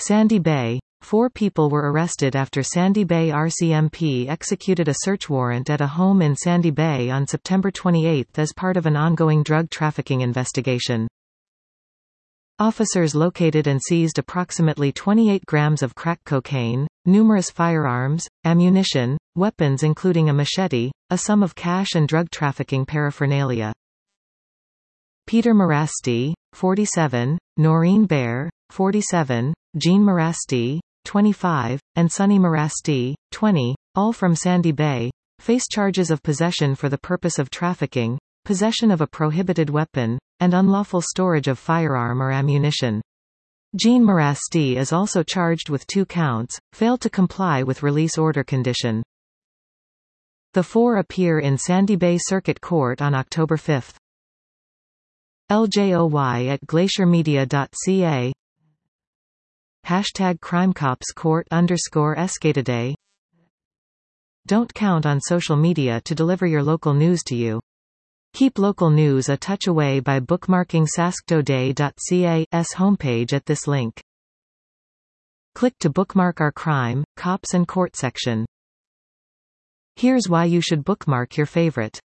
Sandy Bay. 4 people were arrested after Sandy Bay RCMP executed a search warrant at a home in Sandy Bay on September 28 as part of an ongoing drug trafficking investigation. Officers located and seized approximately 28 grams of crack cocaine, numerous firearms, ammunition, weapons including a machete, a sum of cash and drug trafficking paraphernalia. Peter Morasti, 47, Noreen Baer, 47, Jean Morasti, 25, and Sonny Morasti, 20, all from Sandy Bay, face charges of possession for the purpose of trafficking, possession of a prohibited weapon, and unlawful storage of firearm or ammunition. Jean Morasti is also charged with 2 counts, failed to comply with release order condition. The 4 appear in Sandy Bay Circuit Court on October 5. LJOY at glaciermedia.ca #CrimeCopsCourt_Escatoday. Don't count on social media to deliver your local news to you. Keep local news a touch away by bookmarking sasktoday.ca's homepage at this link. Click to bookmark our crime, cops and court section. Here's why you should bookmark your favorite